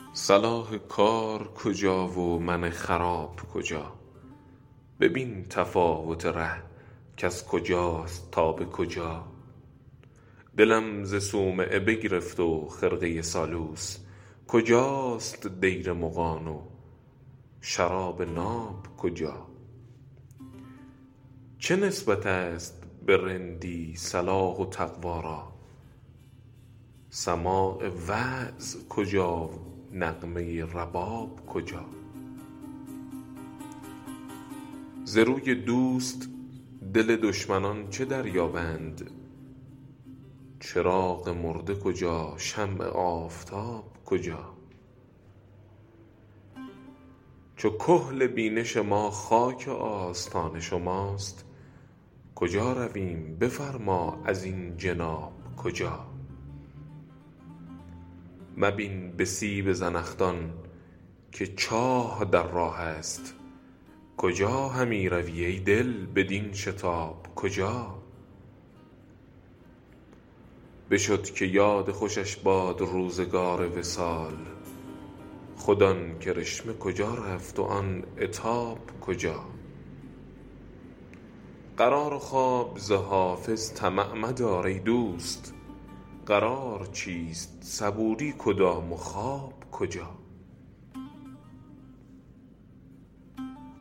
صلاح کار کجا و من خراب کجا؟ ببین تفاوت ره کز کجاست تا به کجا. دلم ز صومعه بگرفت و خرقه سالوس، کجاست دیر مغان و شراب ناب کجا؟ چه نسبت است به رندی صلاح و تقوا را؟ سماع وعظ کجا نغمه رباب کجا؟ ز روی دوست دل دشمنان چه دریابند؟ چراغ مرده کجا شمع آفتاب کجا؟ چو کحل بینش ما خاک آستان شماست، کجا رویم بفرما از این جناب کجا؟ مبین به سیب زنخدان که چاه در راه است، کجا همی روی ای دل بدین شتاب کجا؟ بشد که یاد خوشش باد روزگار وصال، خود آن کرشمه کجا رفت و آن عتاب کجا؟ قرار و خواب ز حافظ طمع مدار ای دوست، قرار چیست صبوری کدام و خواب کجا؟